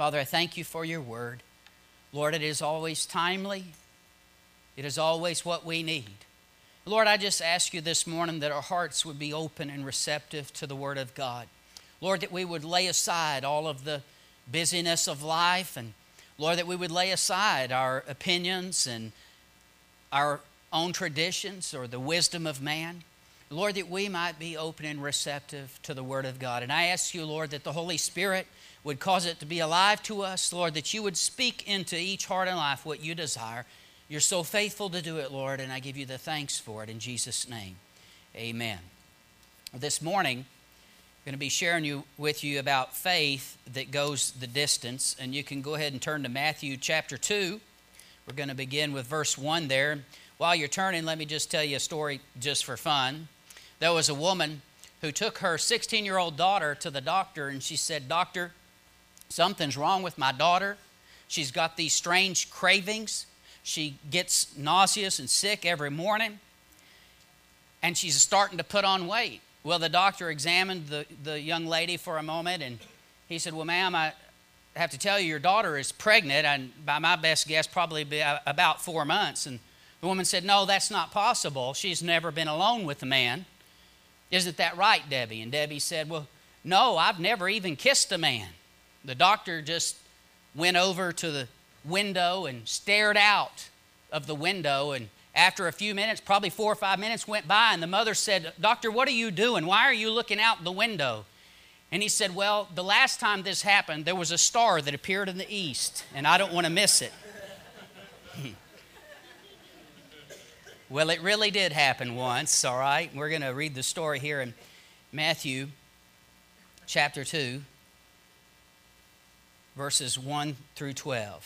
Father, I thank you for your word. Lord, it is always timely. It is always what we need. Lord, I just ask you this morning that our hearts would be open and receptive to the word of God. Lord, that we would lay aside all of the busyness of life, and Lord, that we would lay aside our opinions and our own traditions or the wisdom of man. Lord, that we might be open and receptive to the word of God. And I ask you, Lord, that the Holy Spirit would cause it to be alive to us, Lord, that you would speak into each heart and life what you desire. You're so faithful to do it, Lord, and I give you the thanks for it in Jesus' name. Amen. This morning, I'm going to be sharing with you about faith that goes the distance, and you can go ahead and turn to Matthew chapter 2. We're going to begin with verse 1 there. While you're turning, let me just tell you a story just for fun. There was a woman who took her 16-year-old daughter to the doctor, and she said, "Doctor, something's wrong with my daughter. She's got these strange cravings. She gets nauseous and sick every morning, and she's starting to put on weight." Well, the doctor examined the young lady for a moment, and he said, "Well, ma'am, I have to tell you, your daughter is pregnant, and by my best guess, probably be about 4 months." And the woman said, "No, that's not possible. She's never been alone with a man. Isn't that right, Debbie?" And Debbie said, "Well, no, I've never even kissed a man." The doctor just went over to the window and stared out of the window, and after a few minutes, probably 4 or 5 minutes went by, and the mother said, "Doctor, what are you doing? Why are you looking out the window?" And he said, "Well, the last time this happened, there was a star that appeared in the east, and I don't want to miss it." Well, it really did happen once, all right? We're going to read the story here in Matthew chapter 2, verses 1 through 12.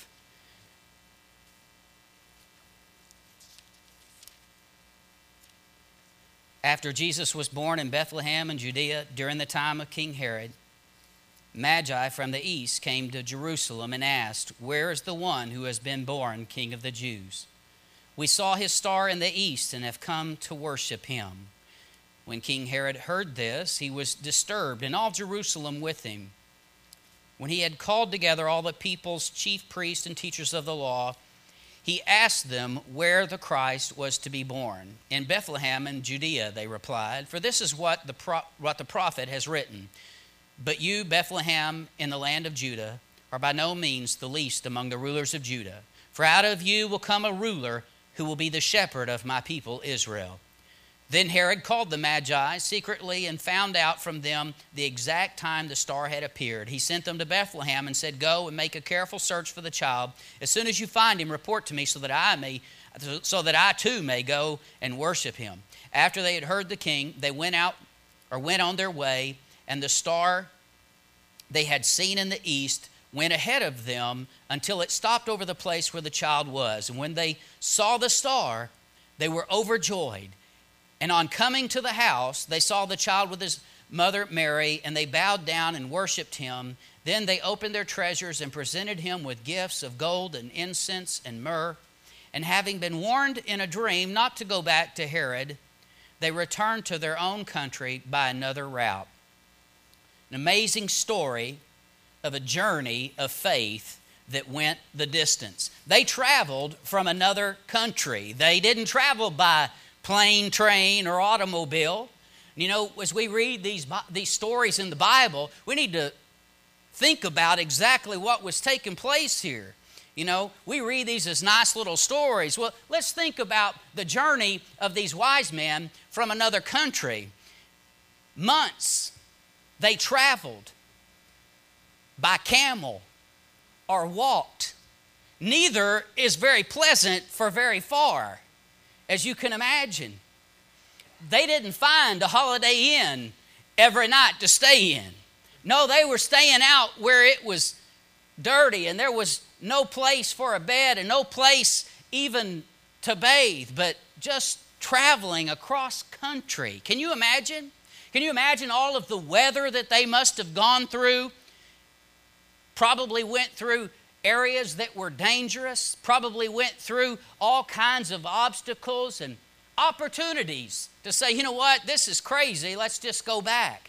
After Jesus was born in Bethlehem in Judea during the time of King Herod, Magi from the east came to Jerusalem and asked, "Where is the one who has been born King of the Jews? We saw his star in the east and have come to worship him." When King Herod heard this, he was disturbed, and all Jerusalem with him. When he had called together all the people's chief priests and teachers of the law, he asked them where the Christ was to be born. "In Bethlehem in Judea," they replied, "for this is what the prophet has written. But you, Bethlehem, in the land of Judah, are by no means the least among the rulers of Judah. For out of you will come a ruler who will be the shepherd of my people Israel." Then Herod called the Magi secretly and found out from them the exact time the star had appeared. He sent them to Bethlehem and said, "Go and make a careful search for the child. As soon as you find him, report to me so that I too may go and worship him." After they had heard the king, they went on their way, and the star they had seen in the east went ahead of them until it stopped over the place where the child was. And when they saw the star, they were overjoyed. And on coming to the house, they saw the child with his mother Mary, and they bowed down and worshiped him. Then they opened their treasures and presented him with gifts of gold and incense and myrrh. And having been warned in a dream not to go back to Herod, they returned to their own country by another route. An amazing story of a journey of faith that went the distance. They traveled from another country. They didn't travel by plane, train, or automobile. You know, as we read these stories in the Bible, we need to think about exactly what was taking place here. You know, we read these as nice little stories. Well, let's think about the journey of these wise men from another country. Months they traveled by camel or walked. Neither is very pleasant for very far, as you can imagine. They didn't find a Holiday Inn every night to stay in. No, they were staying out where it was dirty and there was no place for a bed and no place even to bathe, but just traveling across country. Can you imagine? Can you imagine all of the weather that they must have gone through? Probably went through areas that were dangerous, probably went through all kinds of obstacles and opportunities to say, you know what, this is crazy, let's just go back.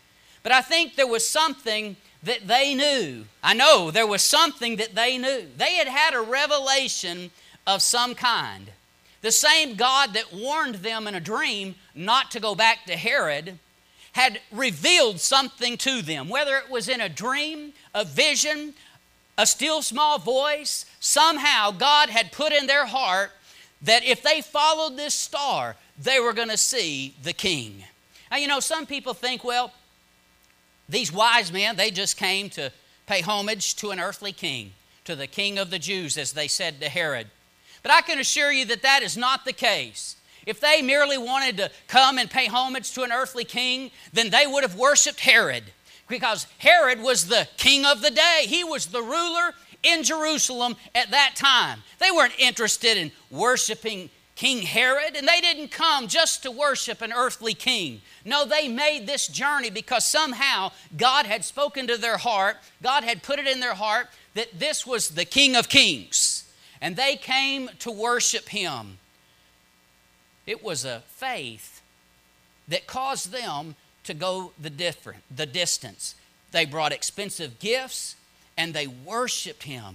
But I think there was something that they knew. I know there was something that they knew. They had had a revelation of some kind. The same God that warned them in a dream not to go back to Herod had revealed something to them, whether it was in a dream, a vision, a still small voice. Somehow God had put in their heart that if they followed this star, they were going to see the king. Now, you know, some people think, well, these wise men, they just came to pay homage to an earthly king, to the king of the Jews, as they said to Herod. But I can assure you that that is not the case. If they merely wanted to come and pay homage to an earthly king, then they would have worshiped Herod, because Herod was the king of the day. He was the ruler in Jerusalem at that time. They weren't interested in worshiping King Herod, and they didn't come just to worship an earthly king. No, they made this journey because somehow God had spoken to their heart. God had put it in their heart that this was the King of Kings, and they came to worship Him. It was a faith that caused them to go the distance. They brought expensive gifts and they worshiped Him.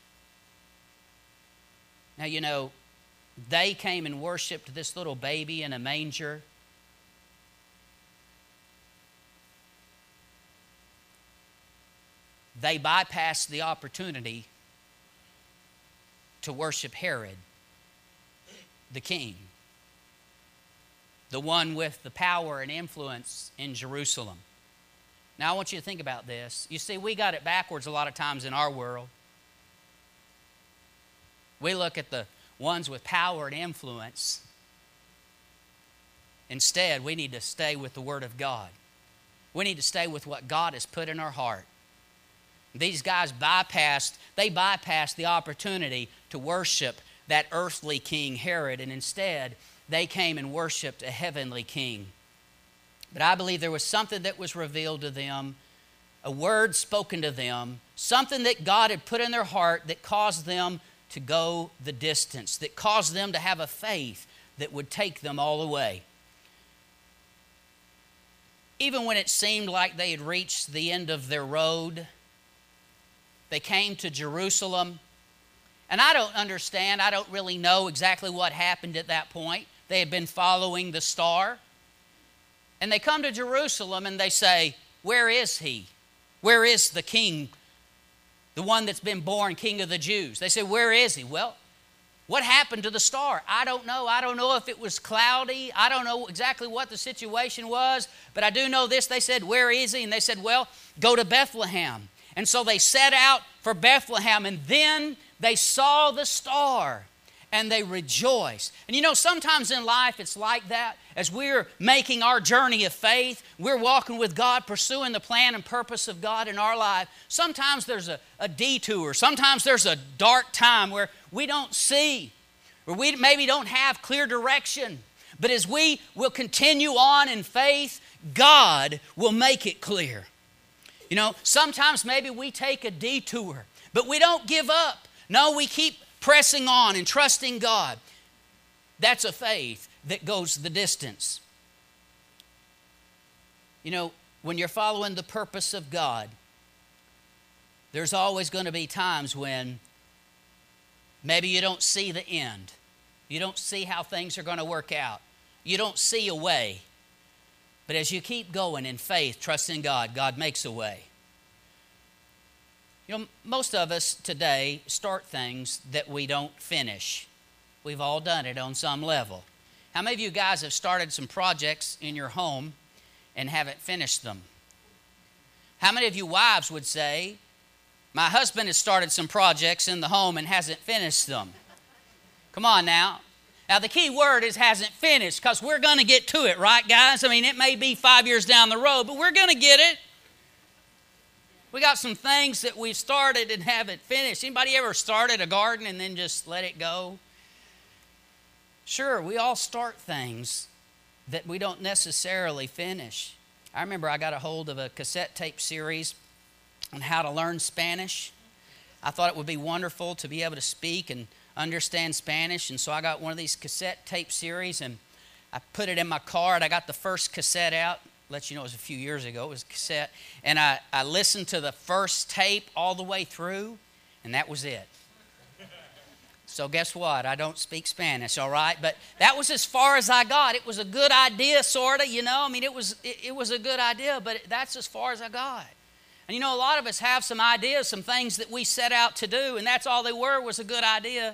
Now, you know, they came and worshiped this little baby in a manger. They bypassed the opportunity to worship Herod, the king, the one with the power and influence in Jerusalem. Now, I want you to think about this. You see, we got it backwards a lot of times in our world. We look at the ones with power and influence. Instead, we need to stay with the Word of God. We need to stay with what God has put in our heart. These guys bypassed the opportunity to worship that earthly king Herod, and instead they came and worshiped a heavenly king. But I believe there was something that was revealed to them, a word spoken to them, something that God had put in their heart that caused them to go the distance, that caused them to have a faith that would take them all the way. Even when it seemed like they had reached the end of their road, they came to Jerusalem. And I don't understand, I don't really know exactly what happened at that point. They had been following the star. And they come to Jerusalem and they say, where is He? Where is the King, the one that's been born King of the Jews? They say, where is He? Well, what happened to the star? I don't know. I don't know if it was cloudy. I don't know exactly what the situation was. But I do know this. They said, where is He? And they said, well, go to Bethlehem. And so they set out for Bethlehem, and then they saw the star and they rejoiced. And you know, sometimes in life it's like that. As we're making our journey of faith, we're walking with God, pursuing the plan and purpose of God in our life. Sometimes there's a detour. Sometimes there's a dark time where we don't see, or we maybe don't have clear direction. But as we will continue on in faith, God will make it clear. You know, sometimes maybe we take a detour, but we don't give up. No, we keep pressing on and trusting God. That's a faith that goes the distance. You know, when you're following the purpose of God, there's always going to be times when maybe you don't see the end. You don't see how things are going to work out. You don't see a way. But as you keep going in faith, trusting God, God makes a way. You know, most of us today start things that we don't finish. We've all done it on some level. How many of you guys have started some projects in your home and haven't finished them? How many of you wives would say, my husband has started some projects in the home and hasn't finished them? Come on now. Now, the key word is hasn't finished, because we're going to get to it, right, guys? I mean, it may be 5 years down the road, but we're going to get it. We got some things that we've started and haven't finished. Anybody ever started a garden and then just let it go? Sure, we all start things that we don't necessarily finish. I remember I got a hold of a cassette tape series on how to learn Spanish. I thought it would be wonderful to be able to speak and understand Spanish, and so I got one of these cassette tape series and I put it in my car, and I got the first cassette out, let you know it was a few years ago. It was a cassette. And I listened to the first tape all the way through, and that was it. So guess what? I don't speak Spanish, all right? But that was as far as I got. It was a good idea, sort of, you know. I mean, it was a good idea, but that's as far as I got. And you know, a lot of us have some ideas, some things that we set out to do, and that's all they were, was a good idea.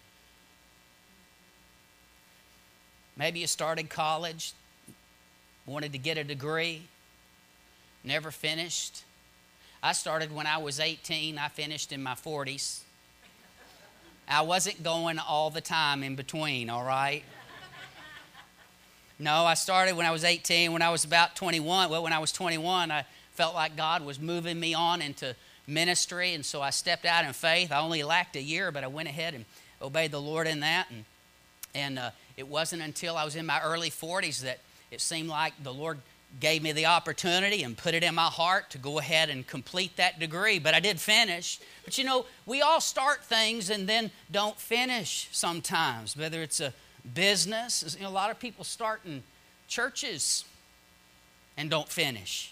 Maybe you started college, wanted to get a degree, never finished. I started when I was 18. I finished in my 40s. I wasn't going all the time in between, all right? No, I started when I was 18. When I was about 21, when I was 21, I felt like God was moving me on into ministry, and so I stepped out in faith. I only lacked a year, but I went ahead and obeyed the Lord in that. And it wasn't until I was in my early 40s that it seemed like the Lord gave me the opportunity and put it in my heart to go ahead and complete that degree. But I did finish. But you know, we all start things and then don't finish sometimes, whether it's a business. You know, a lot of people start in churches and don't finish.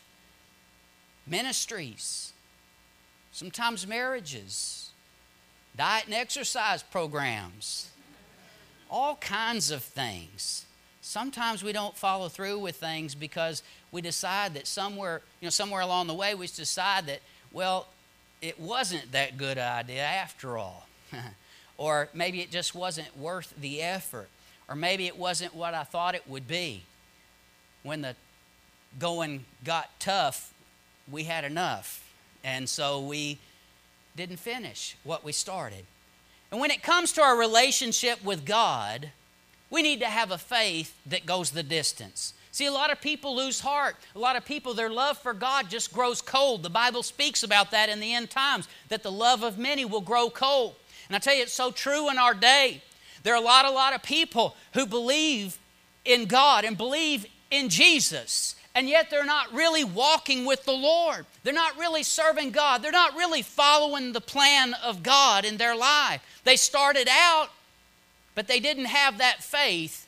Ministries, sometimes marriages, diet and exercise programs, all kinds of things. Sometimes we don't follow through with things because we decide that somewhere along the way we decide that, well, it wasn't that good an idea after all. Or maybe it just wasn't worth the effort. Or maybe it wasn't what I thought it would be. When the going got tough, we had enough. And so we didn't finish what we started. And when it comes to our relationship with God, we need to have a faith that goes the distance. See, a lot of people lose heart. A lot of people, their love for God just grows cold. The Bible speaks about that in the end times, that the love of many will grow cold. And I tell you, it's so true in our day. There are a lot of people who believe in God and believe in Jesus, and yet they're not really walking with the Lord. They're not really serving God. They're not really following the plan of God in their life. They started out, but they didn't have that faith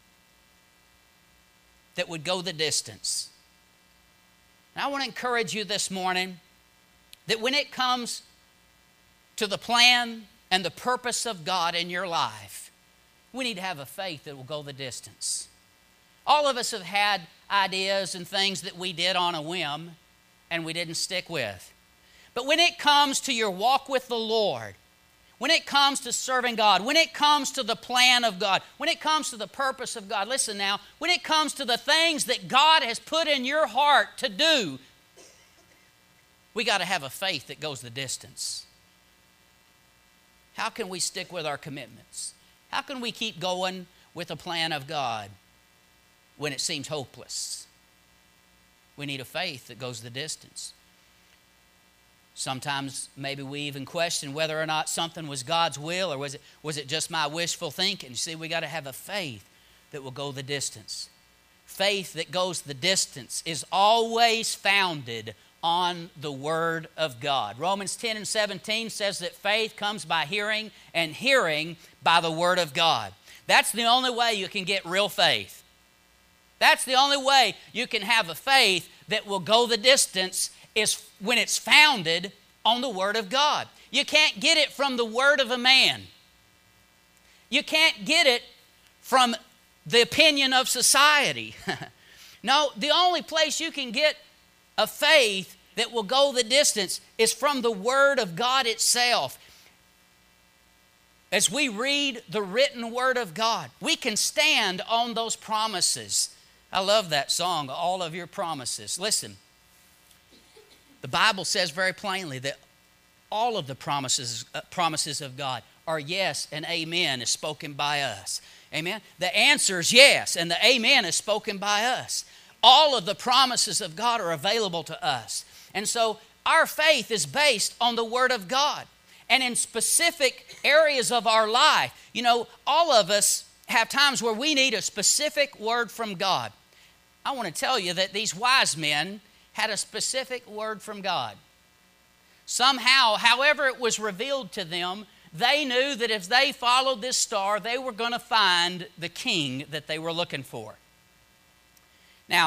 that would go the distance. And I want to encourage you this morning that when it comes to the plan and the purpose of God in your life, we need to have a faith that will go the distance. All of us have had ideas and things that we did on a whim and we didn't stick with. But when it comes to your walk with the Lord, when it comes to serving God, when it comes to the plan of God, when it comes to the purpose of God, listen now, when it comes to the things that God has put in your heart to do, we got to have a faith that goes the distance. How can we stick with our commitments? How can we keep going with the plan of God when it seems hopeless? We need a faith that goes the distance. Sometimes maybe we even question whether or not something was God's will, or was it just my wishful thinking. You see, we got to have a faith that will go the distance. Faith that goes the distance is always founded on the Word of God. Romans 10:17 says that faith comes by hearing, and hearing by the Word of God. That's the only way you can get real faith. That's the only way you can have a faith that will go the distance, is when it's founded on the Word of God. You can't get it from the word of a man. You can't get it from the opinion of society. No, the only place you can get a faith that will go the distance is from the Word of God itself. As we read the written Word of God, we can stand on those promises. I love that song, All of Your Promises. Listen, the Bible says very plainly that all of the promises of God are yes and amen is spoken by us. Amen? The answer is yes, and the amen is spoken by us. All of the promises of God are available to us. And so our faith is based on the Word of God. And in specific areas of our life, you know, all of us have times where we need a specific word from God. I want to tell you that these wise men had a specific word from God. Somehow, however it was revealed to them, they knew that if they followed this star, they were going to find the king that they were looking for. Now,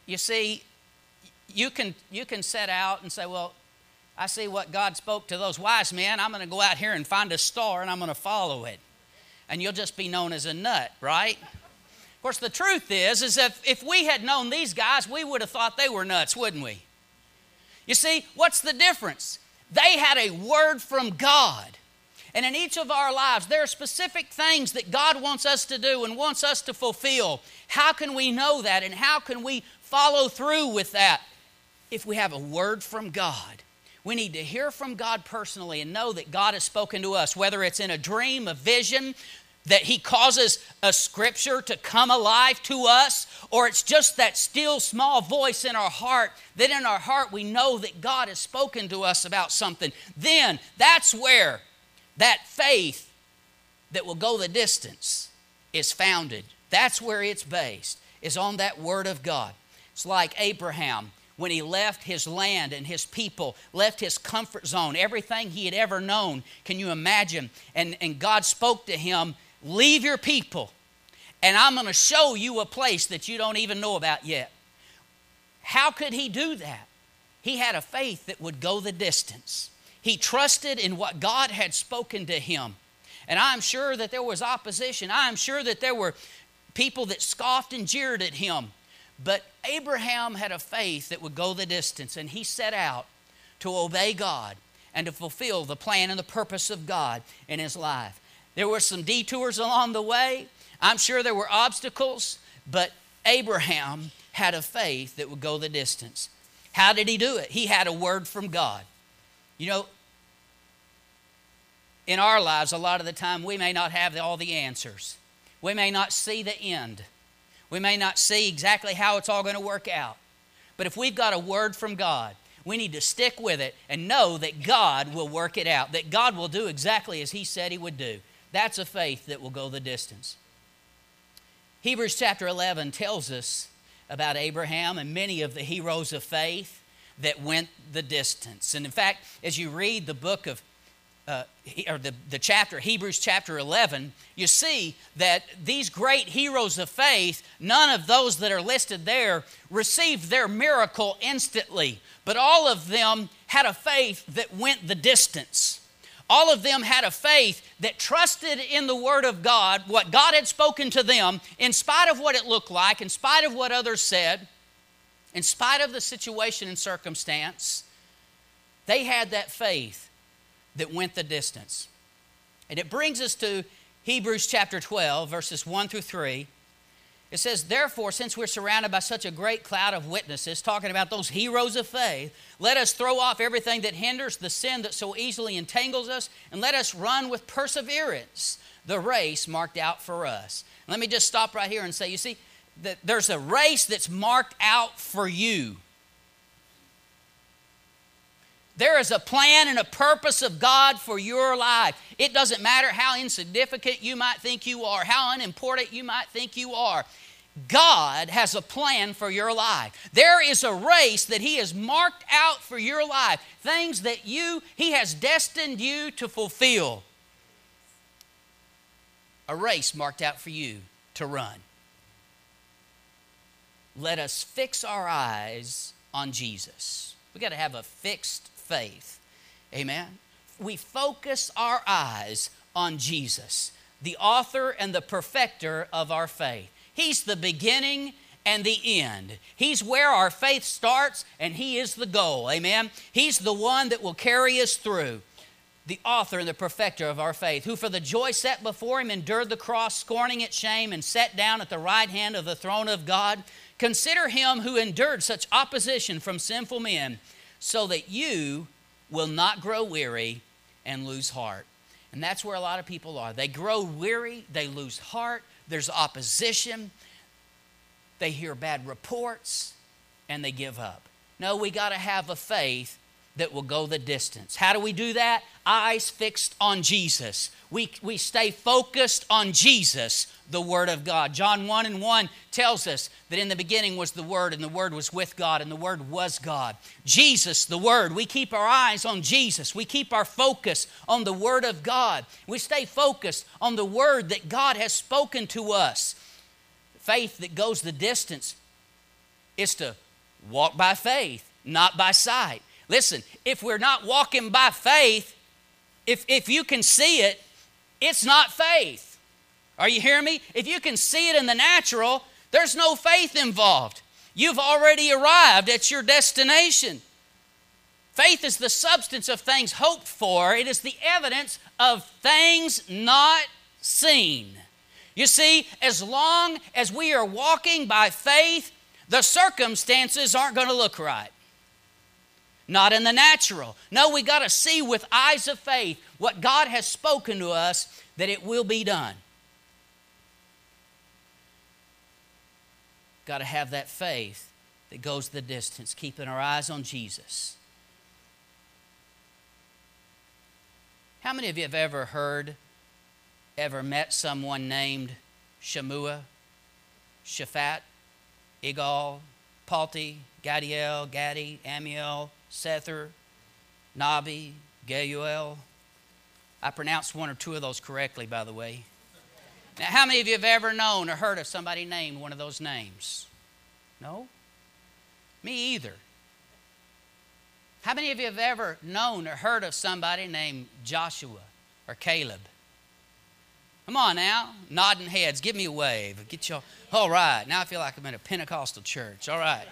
You see, you can set out and say, well, I see what God spoke to those wise men. I'm going to go out here and find a star and I'm going to follow it. And you'll just be known as a nut, right? Of course, the truth is if we had known these guys, we would have thought they were nuts, wouldn't we? You see, what's the difference? They had a word from God. And in each of our lives, there are specific things that God wants us to do and wants us to fulfill. How can we know that, and how can we follow through with that? If we have a word from God. We need to hear from God personally and know that God has spoken to us, whether it's in a dream, a vision, that He causes a scripture to come alive to us, or it's just that still small voice in our heart, that in our heart we know that God has spoken to us about something. Then that's where that faith that will go the distance is founded. That's where it's based, is on that Word of God. It's like Abraham. When he left his land and his people, left his comfort zone, everything he had ever known, can you imagine? And God spoke to him, leave your people, and I'm going to show you a place that you don't even know about yet. How could he do that? He had a faith that would go the distance. He trusted in what God had spoken to him. And I'm sure that there was opposition. I'm sure that there were people that scoffed and jeered at him. But Abraham had a faith that would go the distance, and he set out to obey God and to fulfill the plan and the purpose of God in his life. There were some detours along the way. I'm sure there were obstacles, but Abraham had a faith that would go the distance. How did he do it? He had a word from God. You know, in our lives, a lot of the time, we may not have all the answers. We may not see the end. We may not see exactly how it's all going to work out. But if we've got a word from God, we need to stick with it and know that God will work it out, that God will do exactly as He said He would do. That's a faith that will go the distance. Hebrews chapter 11 tells us about Abraham and many of the heroes of faith that went the distance. And in fact, as you read the book of the chapter, Hebrews chapter 11, you see that these great heroes of faith, none of those that are listed there received their miracle instantly, but all of them had a faith that went the distance. All of them had a faith that trusted in the Word of God, what God had spoken to them, in spite of what it looked like, in spite of what others said, in spite of the situation and circumstance. They had that faith that went the distance. And it brings us to Hebrews chapter 12, verses 1 through 3. It says, therefore, since we're surrounded by such a great cloud of witnesses, talking about those heroes of faith, let us throw off everything that hinders, the sin that so easily entangles us, and let us run with perseverance the race marked out for us. Let me just stop right here and say, you see, that there's a race that's marked out for you. There is a plan and a purpose of God for your life. It doesn't matter how insignificant you might think you are, how unimportant you might think you are. God has a plan for your life. There is a race that He has marked out for your life. Things that He has destined you to fulfill. A race marked out for you to run. Let us fix our eyes on Jesus. We've got to have a fixed faith. Amen. We focus our eyes on Jesus, the author and the perfecter of our faith. He's the beginning and the end. He's where our faith starts, and He is the goal. Amen. He's the one that will carry us through. The author and the perfecter of our faith, who for the joy set before Him endured the cross, scorning its shame, and sat down at the right hand of the throne of God. Consider Him who endured such opposition from sinful men, so that you will not grow weary and lose heart. And that's where a lot of people are. They grow weary, they lose heart, there's opposition, they hear bad reports, and they give up. No, we got to have a faith that will go the distance. How do we do that? Eyes fixed on Jesus. We stay focused on Jesus, the Word of God. John 1:1 tells us that in the beginning was the Word, and the Word was with God, and the Word was God. Jesus, the Word. We keep our eyes on Jesus. We keep our focus on the Word of God. We stay focused on the Word that God has spoken to us. Faith that goes the distance is to walk by faith, not by sight. Listen, if we're not walking by faith, if you can see it, it's not faith. Are you hearing me? If you can see it in the natural, there's no faith involved. You've already arrived at your destination. Faith is the substance of things hoped for. It is the evidence of things not seen. You see, as long as we are walking by faith, the circumstances aren't going to look right. Not in the natural. No, we got to see with eyes of faith what God has spoken to us, that it will be done. Got to have that faith that goes the distance, keeping our eyes on Jesus. How many of you have ever met someone named Shammua, Shaphat, Igal, Palti, Gadiel, Gadi, Amiel, Sether, Nabi, Geuel? I pronounced one or two of those correctly, by the way. Now, how many of you have ever known or heard of somebody named one of those names? No? Me either. How many of you have ever known or heard of somebody named Joshua or Caleb? Come on now, nodding heads, give me a wave. Get y'all. All right, now I feel like I'm in a Pentecostal church. All right.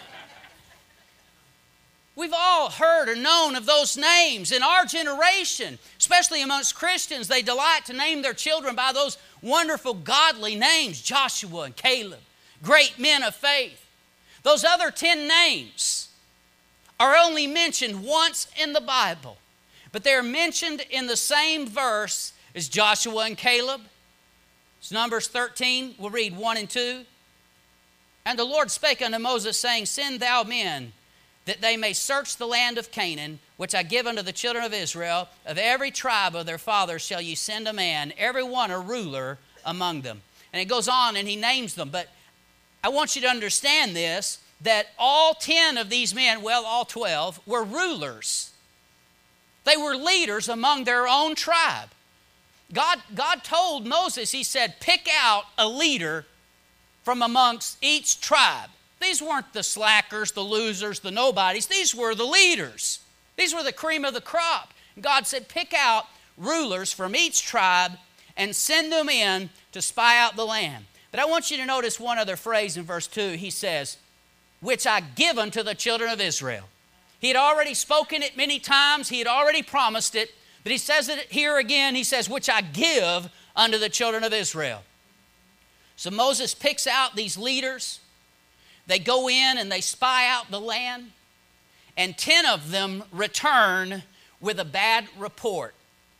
We've all heard or known of those names in our generation, especially amongst Christians. They delight to name their children by those wonderful godly names, Joshua and Caleb, great men of faith. Those other 10 names are only mentioned once in the Bible, but they're mentioned in the same verse as Joshua and Caleb. It's Numbers 13. We'll read 1 and 2. And the Lord spake unto Moses, saying, Send thou men, that they may search the land of Canaan, which I give unto the children of Israel. Of every tribe of their fathers shall ye send a man, every one a ruler among them. And it goes on and he names them. But I want you to understand this, that all 10 of these men, well, all 12, were rulers. They were leaders among their own tribe. God told Moses, he said, pick out a leader from amongst each tribe. These weren't the slackers, the losers, the nobodies. These were the leaders. These were the cream of the crop. God said, pick out rulers from each tribe and send them in to spy out the land. But I want you to notice one other phrase in verse 2. He says, which I give unto the children of Israel. He had already spoken it many times. He had already promised it. But he says it here again. He says, which I give unto the children of Israel. So Moses picks out these leaders. They go in and they spy out the land, and 10 of them return with a bad report.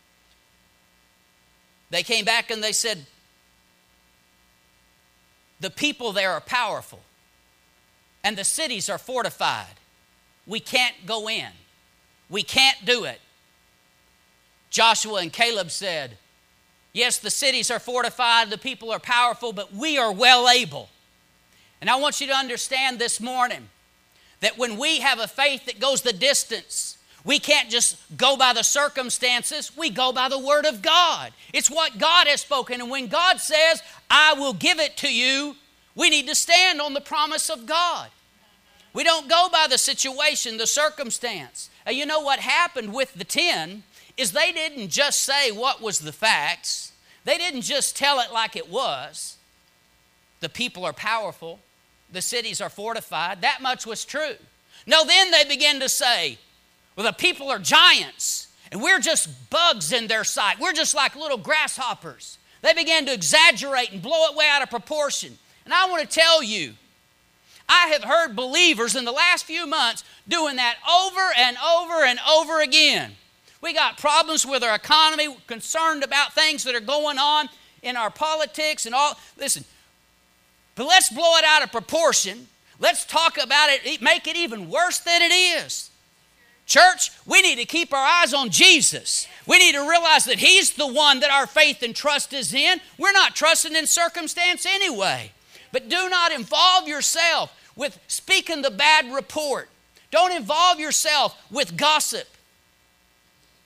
They came back and they said, the people there are powerful, and the cities are fortified. We can't go in. We can't do it. Joshua and Caleb said, yes, the cities are fortified, the people are powerful, but we are well able. And I want you to understand this morning that when we have a faith that goes the distance, we can't just go by the circumstances, we go by the Word of God. It's what God has spoken, and when God says, I will give it to you, we need to stand on the promise of God. We don't go by the situation, the circumstance. And you know what happened with the 10 is they didn't just say what was the facts. They didn't just tell it like it was. The people are powerful. The cities are fortified. That much was true. No, then they began to say, well, the people are giants, and we're just bugs in their sight. We're just like little grasshoppers. They began to exaggerate and blow it way out of proportion. And I want to tell you, I have heard believers in the last few months doing that over and over and over again. We got problems with our economy, concerned about things that are going on in our politics and all. Listen, but let's blow it out of proportion. Let's talk about it, make it even worse than it is. Church, we need to keep our eyes on Jesus. We need to realize that He's the one that our faith and trust is in. We're not trusting in circumstance anyway. But do not involve yourself with speaking the bad report. Don't involve yourself with gossip.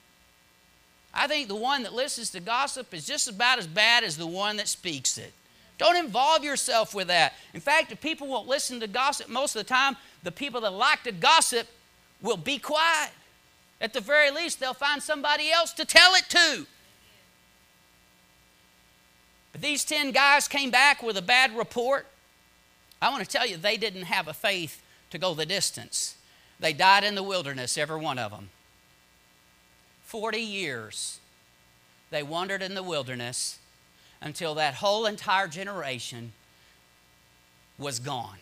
I think the one that listens to gossip is just about as bad as the one that speaks it. Don't involve yourself with that. In fact, if people won't listen to gossip, most of the time, the people that like to gossip will be quiet. At the very least, they'll find somebody else to tell it to. But these 10 guys came back with a bad report. I want to tell you, they didn't have a faith to go the distance. They died in the wilderness, every one of them. 40 years they wandered in the wilderness until that whole entire generation was gone,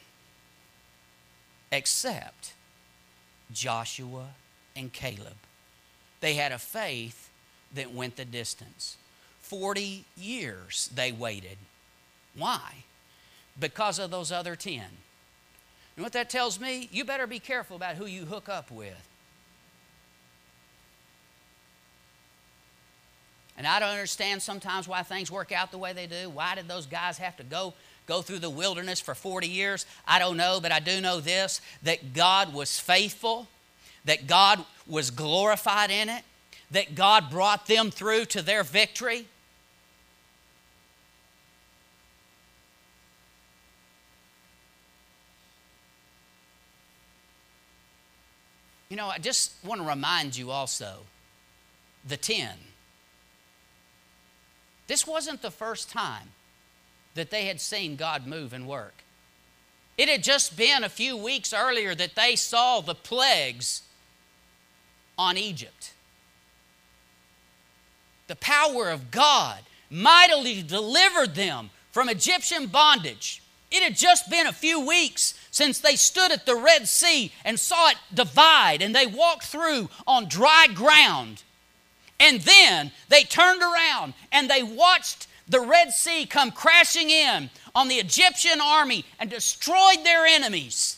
except Joshua and Caleb. They had a faith that went the distance. 40 years they waited. Why? Because of those other 10. And what that tells me, you better be careful about who you hook up with. And I don't understand sometimes why things work out the way they do. Why did those guys have to go through the wilderness for 40 years? I don't know, but I do know this, that God was faithful, that God was glorified in it, that God brought them through to their victory. You know, I just want to remind you also, the 10. This wasn't the first time that they had seen God move and work. It had just been a few weeks earlier that they saw the plagues on Egypt. The power of God mightily delivered them from Egyptian bondage. It had just been a few weeks since they stood at the Red Sea and saw it divide, and they walked through on dry ground. And then they turned around and they watched the Red Sea come crashing in on the Egyptian army and destroyed their enemies.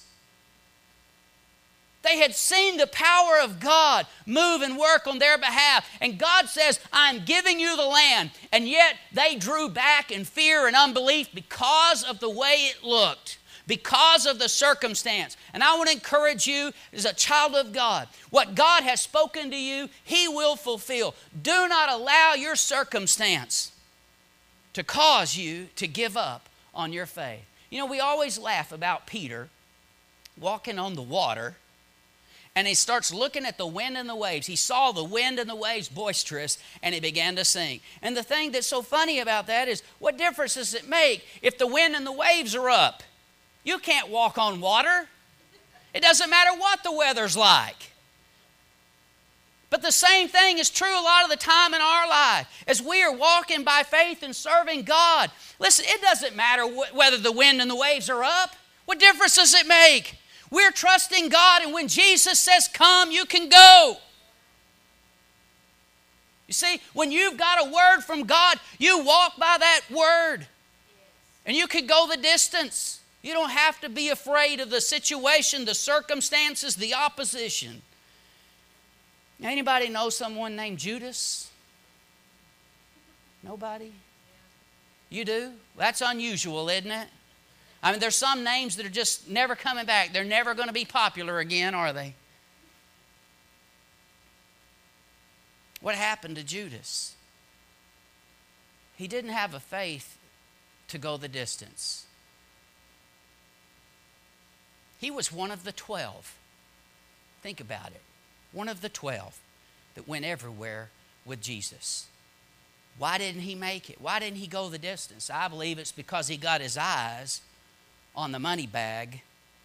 They had seen the power of God move and work on their behalf. And God says, I'm giving you the land. And yet they drew back in fear and unbelief because of the way it looked, because of the circumstance. And I want to encourage you as a child of God, what God has spoken to you, He will fulfill. Do not allow your circumstance to cause you to give up on your faith. You know, we always laugh about Peter walking on the water, and he starts looking at the wind and the waves. He saw the wind and the waves boisterous, and he began to sink. And the thing that's so funny about that is, what difference does it make if the wind and the waves are up? You can't walk on water. It doesn't matter what the weather's like. But the same thing is true a lot of the time in our life. As we are walking by faith and serving God, listen, it doesn't matter whether the wind and the waves are up. What difference does it make? We're trusting God, and when Jesus says come, you can go. You see, when you've got a word from God, you walk by that word, and you can go the distance. You don't have to be afraid of the situation, the circumstances, the opposition. Anybody know someone named Judas? Nobody? You do? That's unusual, isn't it? I mean, there's some names that are just never coming back. They're never going to be popular again, are they? What happened to Judas? He didn't have a faith to go the distance. He was one of the 12. Think about it. One of the 12 that went everywhere with Jesus. Why didn't he make it? Why didn't he go the distance? I believe it's because he got his eyes on the money bag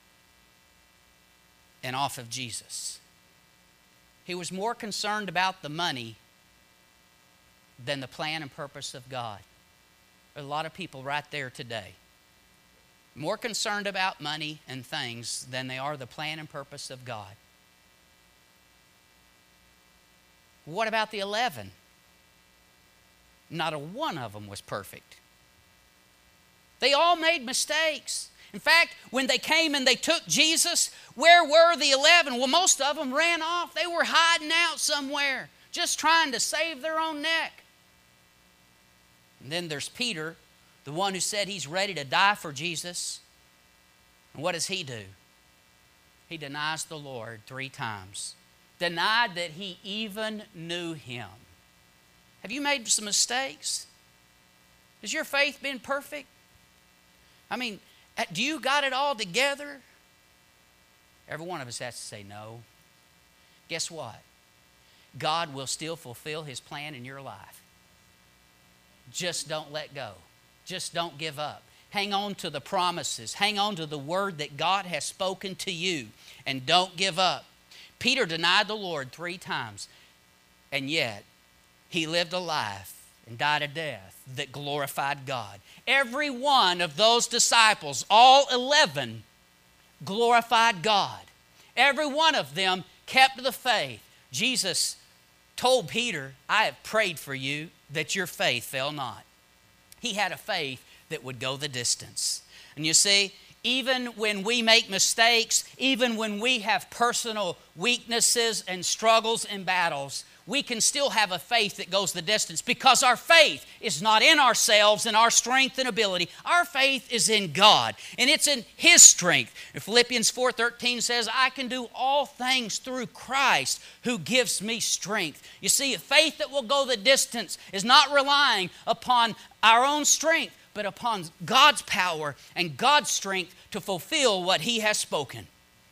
and off of Jesus. He was more concerned about the money than the plan and purpose of God. There's a lot of people right there today, more concerned about money and things than they are the plan and purpose of God. What about the 11? Not a one of them was perfect. They all made mistakes. In fact, when they came and they took Jesus, where were the 11? Well, most of them ran off. They were hiding out somewhere, just trying to save their own neck. And then there's Peter, the one who said he's ready to die for Jesus. And what does he do? He denies the Lord 3 times. Denied that he even knew him. Have you made some mistakes? Has your faith been perfect? I mean, do you got it all together? Every one of us has to say no. Guess what? God will still fulfill His plan in your life. Just don't let go. Just don't give up. Hang on to the promises. Hang on to the word that God has spoken to you. And don't give up. Peter denied the Lord 3 times. And yet, he lived a life and died a death that glorified God. Every one of those disciples, all 11, glorified God. Every one of them kept the faith. Jesus told Peter, I have prayed for you that your faith fail not. He had a faith that would go the distance. And you see, even when we make mistakes, even when we have personal weaknesses and struggles and battles, we can still have a faith that goes the distance, because our faith is not in ourselves and our strength and ability. Our faith is in God, and it's in His strength. Philippians 4:13 says, I can do all things through Christ who gives me strength. You see, a faith that will go the distance is not relying upon our own strength, but upon God's power and God's strength to fulfill what He has spoken.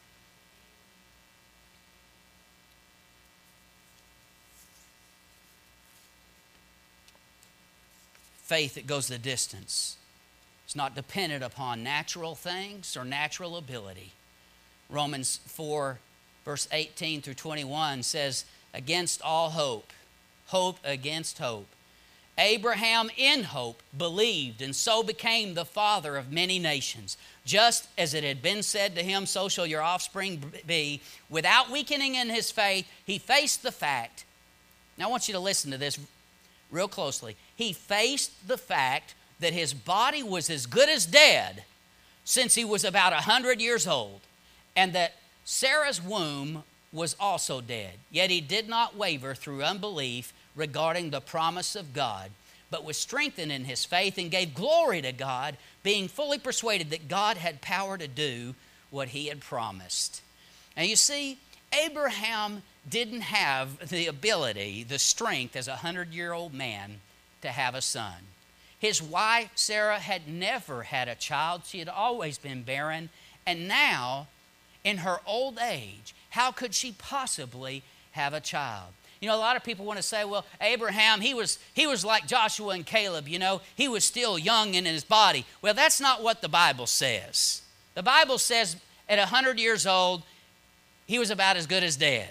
Faith that goes the distance. It's not dependent upon natural things or natural ability. Romans 4, verse 18 through 21 says, against all hope, hope against hope. Abraham in hope believed, and so became the father of many nations. Just as it had been said to him, so shall your offspring be. Without weakening in his faith, he faced the fact. Now I want you to listen to this real closely. He faced the fact that his body was as good as dead since he was about 100 years old, and that Sarah's womb was also dead. Yet he did not waver through unbelief regarding the promise of God, but was strengthened in his faith and gave glory to God, being fully persuaded that God had power to do what He had promised. And you see, Abraham didn't have the ability, the strength as a 100-year-old man to have a son. His wife, Sarah, had never had a child. She had always been barren. And now, in her old age, how could she possibly have a child? You know, a lot of people want to say, well, Abraham, he was like Joshua and Caleb, you know. He was still young in his body. Well, that's not what the Bible says. The Bible says at 100 years old, he was about as good as dead.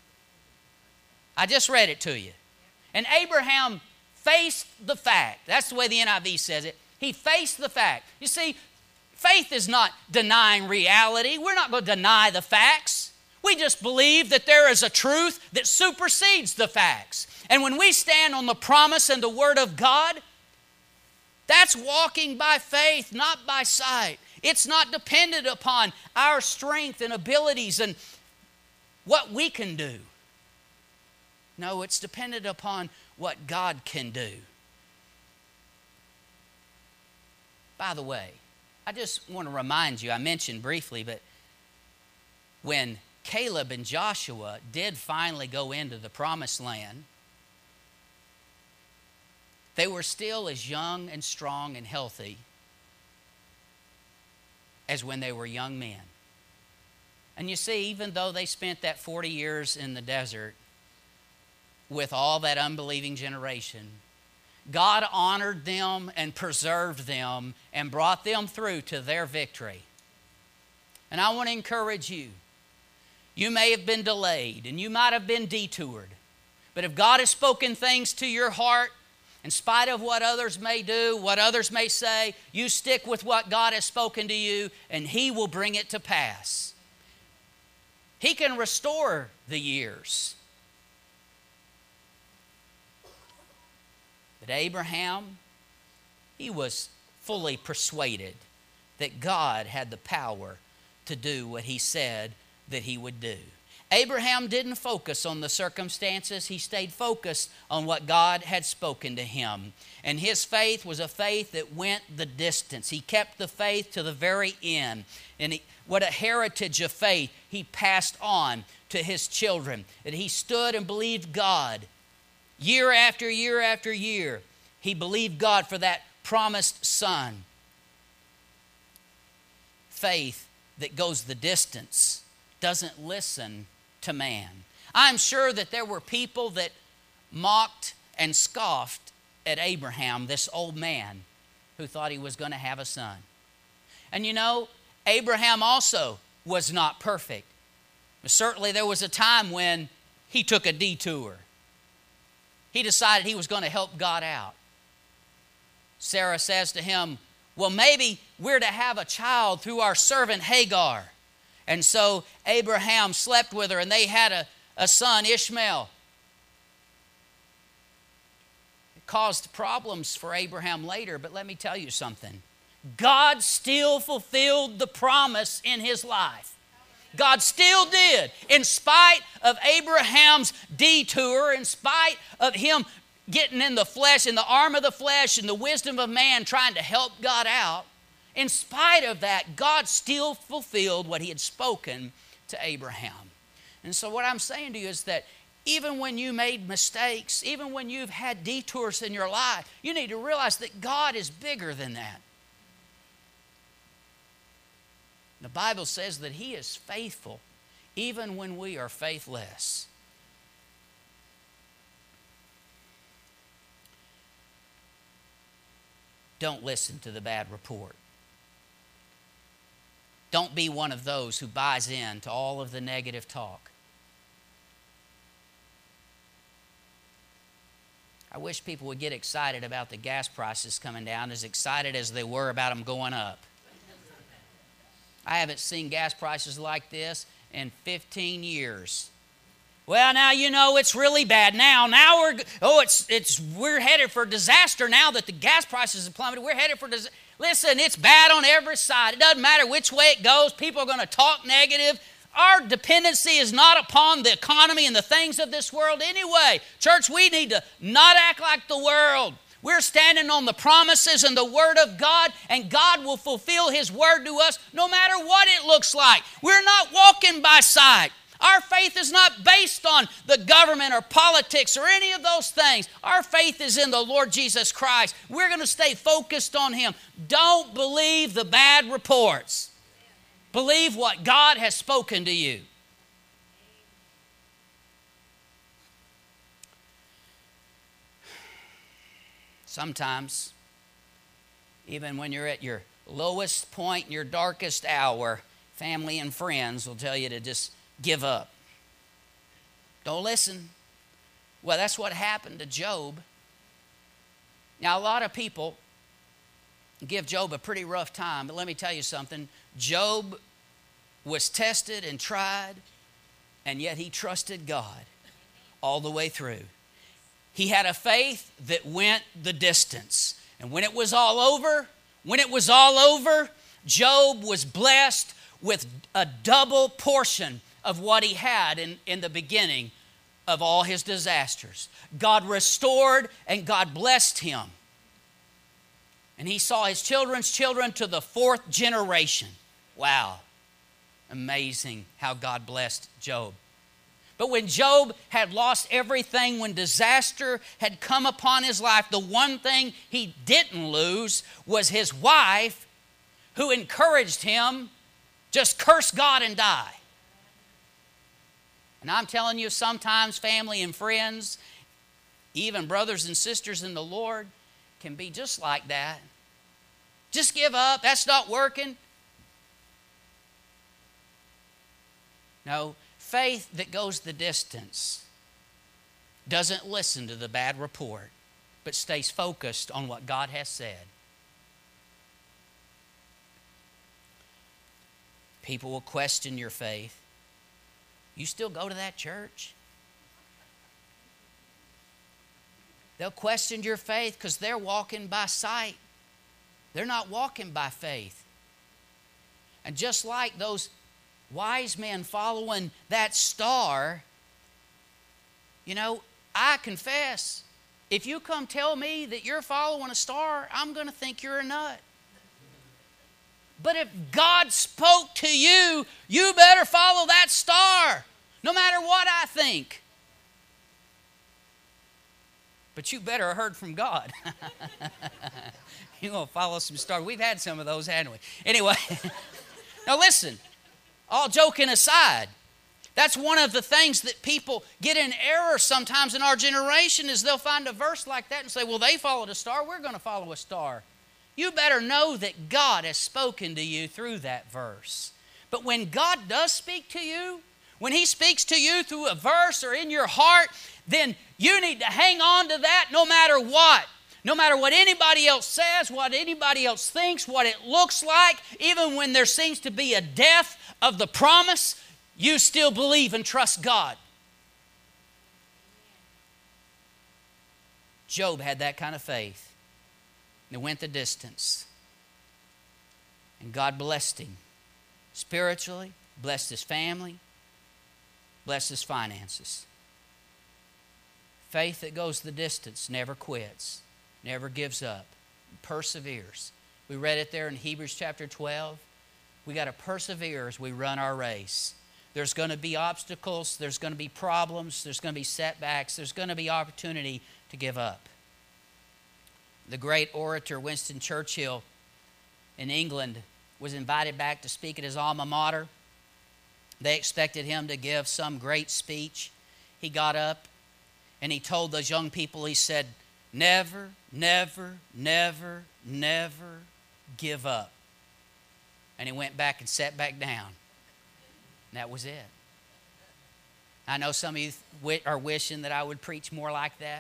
I just read it to you. And Abraham faced the fact. That's the way the NIV says it. He faced the fact. You see, faith is not denying reality. We're not going to deny the facts. We just believe that there is a truth that supersedes the facts. And when we stand on the promise and the Word of God, that's walking by faith, not by sight. It's not dependent upon our strength and abilities and what we can do. No, it's dependent upon what God can do. By the way, I just want to remind you, I mentioned briefly, but when Caleb and Joshua did finally go into the promised land, they were still as young and strong and healthy as when they were young men. And you see, even though they spent that 40 years in the desert with all that unbelieving generation, God honored them and preserved them and brought them through to their victory. And I want to encourage you. You may have been delayed and you might have been detoured. But if God has spoken things to your heart, in spite of what others may do, what others may say, you stick with what God has spoken to you and He will bring it to pass. He can restore the years. But Abraham, he was fully persuaded that God had the power to do what He said that He would do. Abraham didn't focus on the circumstances. He stayed focused on what God had spoken to him. And his faith was a faith that went the distance. He kept the faith to the very end. And what a heritage of faith he passed on to his children. That he stood and believed God. Year after year after year, he believed God for that promised son. faith that goes the distance doesn't listen to man. I'm sure that there were people that mocked and scoffed at Abraham, this old man who thought he was going to have a son. And you know, Abraham also was not perfect. But certainly there was a time when he took a detour. He decided he was going to help God out. Sarah says to him, well, maybe we're to have a child through our servant Hagar. And so Abraham slept with her and they had a son, Ishmael. It caused problems for Abraham later, but let me tell you something. God still fulfilled the promise in his life. God still did. In spite of Abraham's detour, in spite of him getting in the flesh, in the arm of the flesh, and the wisdom of man trying to help God out, in spite of that, God still fulfilled what he had spoken to Abraham. And so what I'm saying to you is that even when you made mistakes, even when you've had detours in your life, you need to realize that God is bigger than that. The Bible says that he is faithful even when we are faithless. Don't listen to the bad report. Don't be one of those who buys in to all of the negative talk. I wish people would get excited about the gas prices coming down as excited as they were about them going up. I haven't seen gas prices like this in 15 years. Well, now you know it's really bad now. Now we're headed for disaster now that the gas prices have plummeted. We're headed for disaster. Listen, it's bad on every side. It doesn't matter which way it goes. People are going to talk negative. Our dependency is not upon the economy and the things of this world anyway. Church, we need to not act like the world. We're standing on the promises and the Word of God, and God will fulfill His Word to us no matter what it looks like. We're not walking by sight. Our faith is not based on the government or politics or any of those things. Our faith is in the Lord Jesus Christ. We're going to stay focused on Him. Don't believe the bad reports. Believe what God has spoken to you. Sometimes, even when you're at your lowest point, your darkest hour, family and friends will tell you to just give up. Don't listen. Well, that's what happened to Job. Now, a lot of people give Job a pretty rough time, but let me tell you something. Job was tested and tried, and yet he trusted God all the way through. He had a faith that went the distance. And when it was all over, Job was blessed with a double portion of what he had in the beginning of all his disasters. God restored and God blessed him. And he saw his children's children to the 4th generation. Wow. Amazing how God blessed Job. But when Job had lost everything, when disaster had come upon his life, the one thing he didn't lose was his wife, who encouraged him, just curse God and die. And I'm telling you, sometimes family and friends, even brothers and sisters in the Lord, can be just like that. Just give up. That's not working. No. Faith that goes the distance doesn't listen to the bad report, but stays focused on what God has said. People will question your faith. You still go to that church? They'll question your faith because they're walking by sight. They're not walking by faith. And just like those wise men following that star, you know, I confess, if you come tell me that you're following a star, I'm going to think you're a nut. But if God spoke to you, you better follow that star, no matter what I think. But you better have heard from God. You're going to follow some stars. We've had some of those, haven't we? Anyway. Now listen, all joking aside, that's one of the things that people get in error sometimes in our generation is they'll find a verse like that and say, well, they followed a star, we're going to follow a star. You better know that God has spoken to you through that verse. But when God does speak to you, when He speaks to you through a verse or in your heart, then you need to hang on to that no matter what. No matter what anybody else says, what anybody else thinks, what it looks like, even when there seems to be a death of the promise, you still believe and trust God. Job had that kind of faith. It went the distance. And God blessed him spiritually, blessed his family, blessed his finances. Faith that goes the distance never quits, never gives up, perseveres. We read it there in Hebrews chapter 12. We got to persevere as we run our race. There's going to be obstacles, there's going to be problems, there's going to be setbacks, there's going to be opportunity to give up. The great orator Winston Churchill in England was invited back to speak at his alma mater. They expected him to give some great speech. He got up and he told those young people, he said, never, never, never, never give up. And he went back and sat back down. And that was it. I know some of you are wishing that I would preach more like that.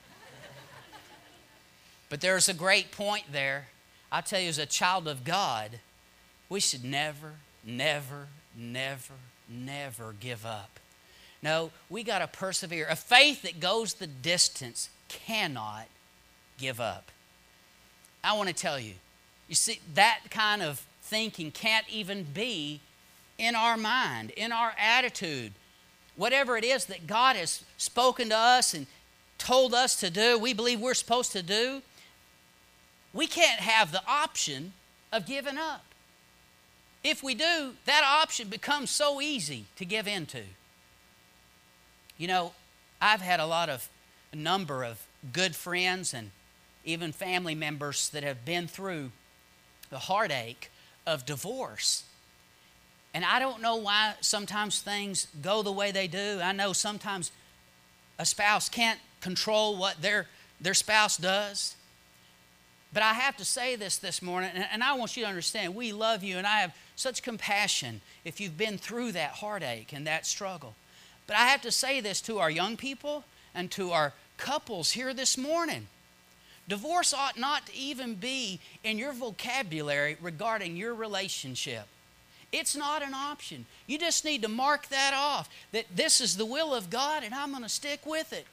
But there's a great point there. I'll tell you, as a child of God, we should never, never, never, never give up. No, we got to persevere. A faith that goes the distance cannot give up. I want to tell you, you see, that kind of thinking can't even be in our mind, in our attitude. Whatever it is that God has spoken to us and told us to do, we believe we're supposed to do, we can't have the option of giving up. If we do, that option becomes so easy to give into. You know, I've had a number of good friends and even family members that have been through the heartache of divorce. And I don't know why sometimes things go the way they do. I know sometimes a spouse can't control what their spouse does. But I have to say this morning, and I want you to understand, we love you, and I have such compassion if you've been through that heartache and that struggle. But I have to say this to our young people and to our couples here this morning. Divorce ought not to even be in your vocabulary regarding your relationship. It's not an option. You just need to mark that off, that this is the will of God and I'm going to stick with it.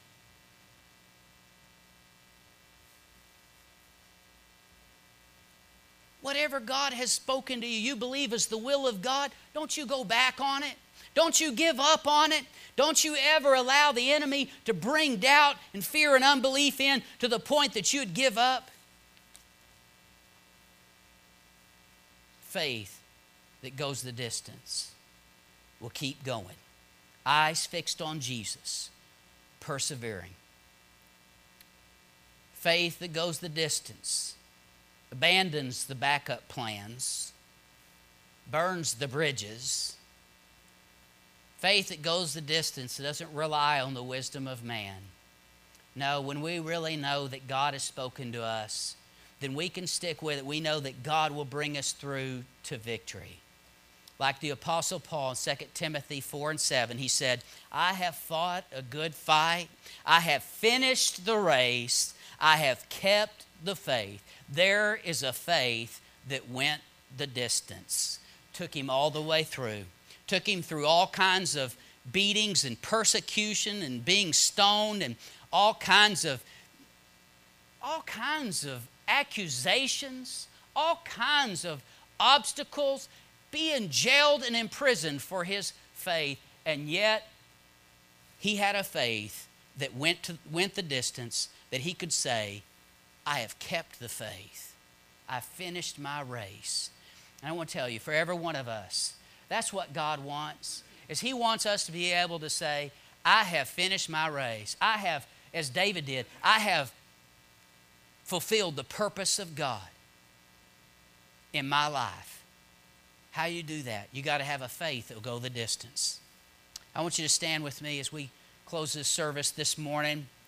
Whatever God has spoken to you, you believe is the will of God, don't you go back on it. Don't you give up on it. Don't you ever allow the enemy to bring doubt and fear and unbelief in to the point that you'd give up. Faith that goes the distance will keep going. Eyes fixed on Jesus, persevering. Faith that goes the distance abandons the backup plans, burns the bridges. Faith that goes the distance doesn't rely on the wisdom of man. No, when we really know that God has spoken to us, then we can stick with it. We know that God will bring us through to victory. Like the Apostle Paul in 2 Timothy 4:7, he said, I have fought a good fight. I have finished the race. I have kept the faith. There is a faith that went the distance. Took him all the way through. Took him through all kinds of beatings and persecution and being stoned and all kinds of accusations, all kinds of obstacles, being jailed and imprisoned for his faith. And yet, he had a faith that went the distance, that he could say, I have kept the faith. I finished my race. And I want to tell you, for every one of us, that's what God wants, is He wants us to be able to say, I have finished my race. I have, as David did, I have fulfilled the purpose of God in my life. How you do that? You got to have a faith that will go the distance. I want you to stand with me as we close this service this morning.